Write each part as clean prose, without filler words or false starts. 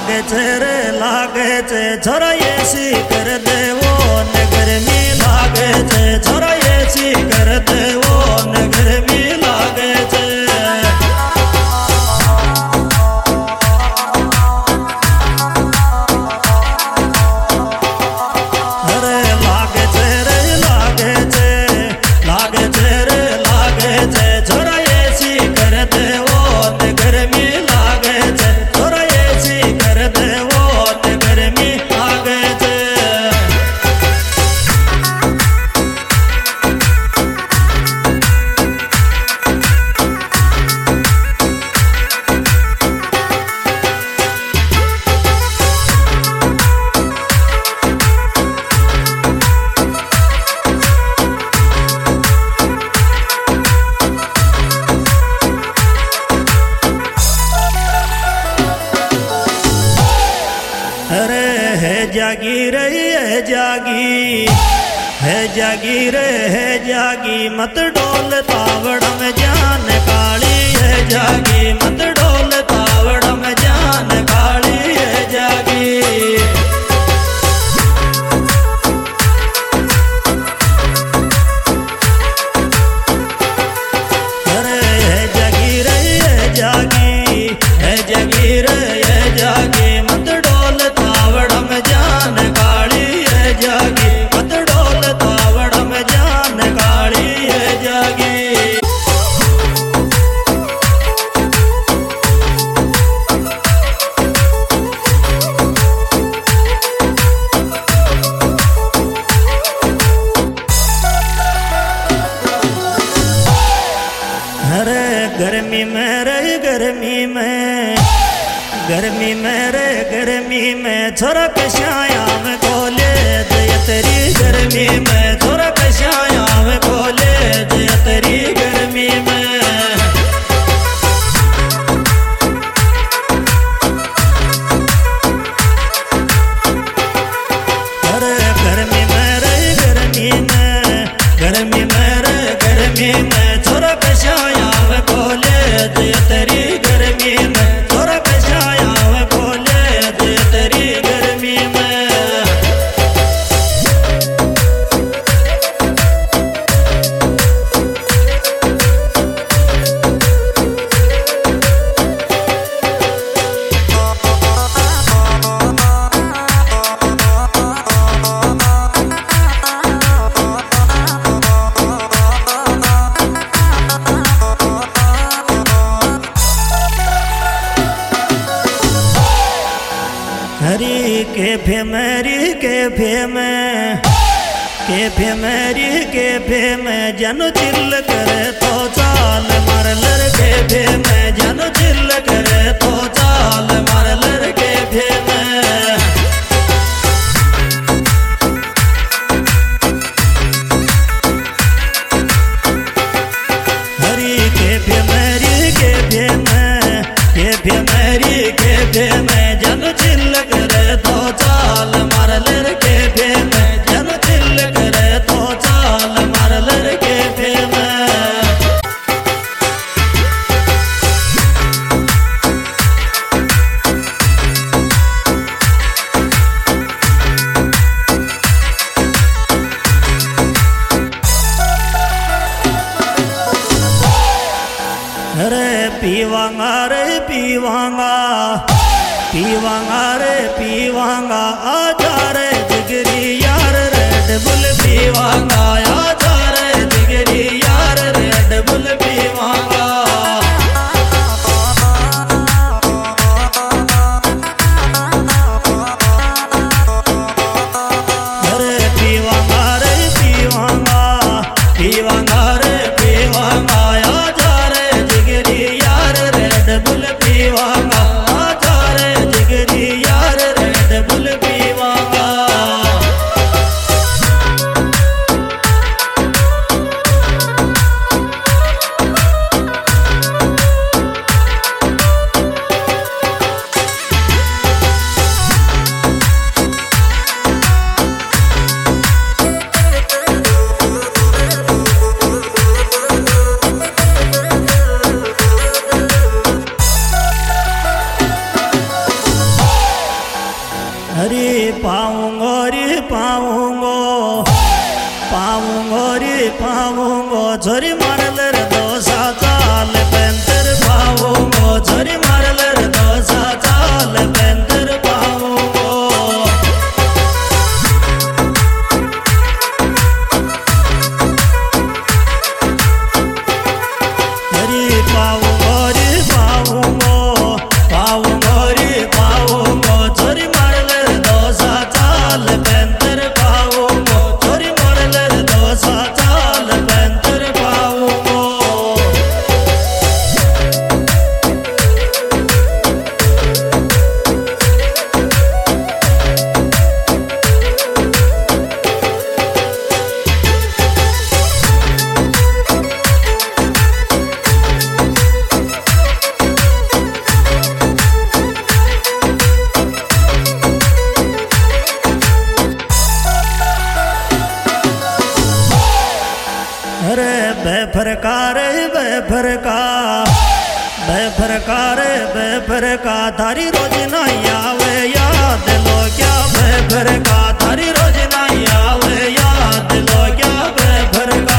लागे छे छोरा एसी कर देवो ने गर्मी लागे छे छोरा एसी कर देवो ने गर्मी लागे छे। अरे लागे छे रे लागे छे लागे छे रे लागे छे छोरा एसी कर देवो ने गर्मी लागे छे छोरा एसी कर देवो ने गर्मी लागे छे। अरे है जागी रही है जागी रे है जागी मत डोल तावड़ में जान काली है जागी मत डोल तावड़ में जान काली है जागी। अरे है जागी रही है जागी रे है जागी मत डोल तावड़ में जान काली है जागी मत डोल तावड़ में जान काली है जागी। अरे गर्मी में रे गर्मी में छोरा कशाया में खोले दया तेरी गर्मी में छोरा कशाया में खोले दया तेरी गर्मी में। अरे गर्मी में रे गर्मी में छोरा कशाया में खोले दया तेरी गर्मी में छोरा कशाया में खोले दया तेरी गर्मी में। हरी कैफे में जनु चिल्ल करे तो चाल मार लर कैफे में जनु चिल्ल करे तो चाल मार लर कैफे में। हरी कैफे में जनु चिल्ल करे तो चाल मार लर कैफे में जनु चिल्ल करे तो चाल मार लर कैफे में। अरे पीवांगा रे पीवांगा आजा रे जिगरी यार रेड बुल पीवांगा आजा रे जिगरी यार रेड बुल पीवांगा। अरे पीवांगा रे पीवांगा आजा रे जिगरी यार रेड बुल पीवांगा आजा रे जिगरी यार रेड बुल पीवांगा। अरे पाऊंगो रे पाऊंगो पाऊंगो रे पाऊंगो झोरी मारले रे दोसा चाल पेंतर पाऊंगो झोरी मारले रे दोसा चाल पेंतर पाऊंगो अरे पाऊंगो रे पाऊंगो पाऊंगो रे पाऊंगो झोरी मारले रे दोसा चाल पेंतर पाऊंगो झोरी मारले रे दोसा चाल पेंतर पाऊंगो अरे बेफरकार बेफरका थारी रोज नहीं आवे याद लो क्या बेफरका थारी रोज नहीं आवे याद लो क्या बेफरका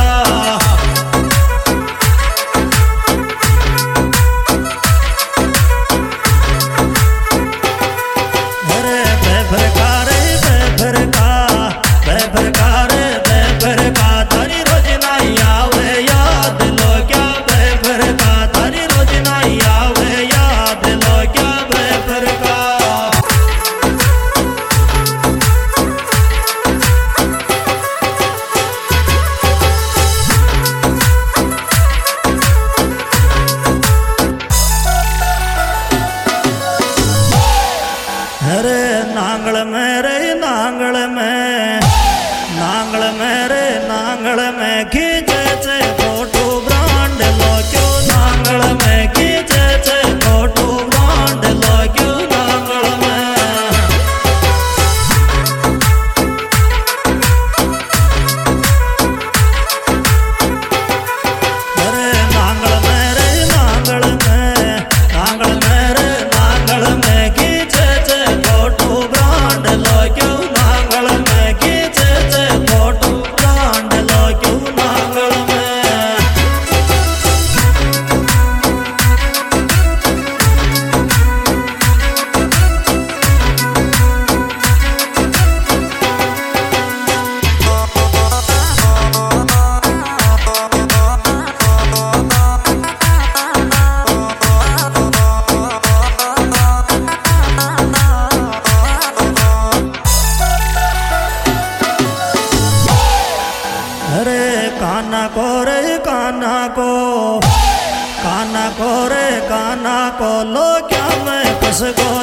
अरे बेफरकार बेफरका थारी रोज नहीं आवे याद लो क्या बेफरका थारी रोज नहीं आवे याद लो क्या बेफरका अरे नांगल में खींचे छे फोटो ब्रांड लो क्यों नांगल में खींचे छे फोटो ब्रांड लो क्यों नांगल में अरे नांगल में खींचे छे फोटो ब्रांड लो क्यों नांगल में खींचे छे फोटो ब्रांड लो क्यों नांगल में अरे काना को रे काना को लो क्या मैं कस को